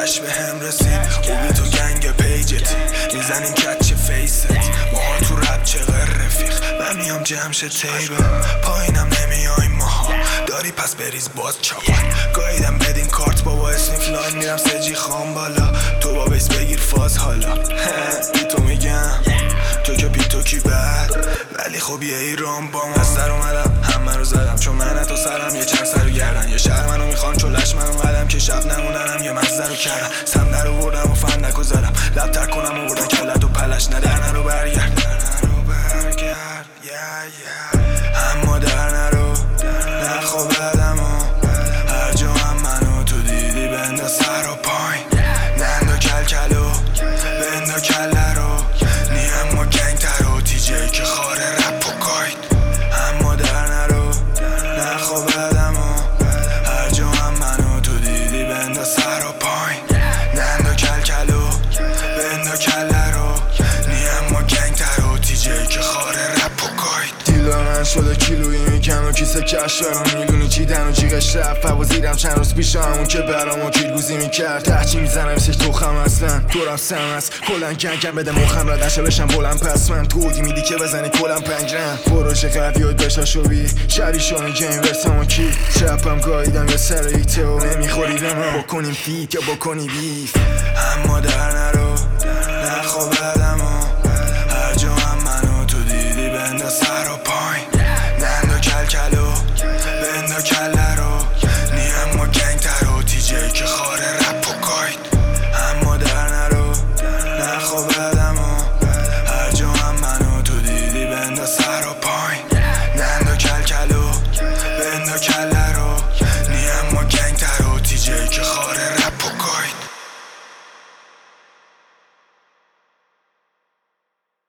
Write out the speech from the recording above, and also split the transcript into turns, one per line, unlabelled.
خبرش به هم رسید. خوبی تو گنگ پیجتی میزنیم کچ فیست ماها تو رب چقدر رفیق من میام جمشه تیبه پایینم نمیایم ماها داری پس بریز باز چاپن گاییدم بدین کارت بابا اسنیف لاین میرم سجی خام بالا تو با بیس بگیر فاز حالا بی تو میگم تو که بی تو کی بعد ولی خب یه ایران با من از سر اومدم همه رو زدم چون من تو سرم یه چند سر رو گردن یه شهر منو میخوان چولش من اومدم که شب نموننم یه مزه رو کردم سم در آوردم و فندک رو زدم لب تر کنم و بردن کلت و پلش نه در نرو برگرد اما در نرو نه خب بدم و هر جا هم منو تو دیدی بنده سر و پایین نند و کلکلو بند و کله رو نیم ما گنگ تر و تیجه که خاره رپ و گاید اما در نرو نه خب بدم و هر جا هم منو تو دیدی بنده سر و پایین نند و کلکلو بند و کله رو نیم ما گنگ تر و تیجه که خاره رپ و گاید دیلا من شده کیلویی میکن و کیسه کش دارم میلونی چیدن و جیغش رفت فوازیرم چند روز پیش همون که برامو کیلگوزی میکرد تحچی میزنم مثل توخم اصلا دورم سم هست کلن گنگم بده مخم رد نشه بشم بلند پس من تو اوگی میدی که بزنی کلم پنجرم پروژه قوی و بشاشوی شبی شون گیم ورسم و کی چپم گاییدم یه سر ایته و نمیخوری به من بکنیم فیت یا بکنی بیف اما در نرو نه خب بدم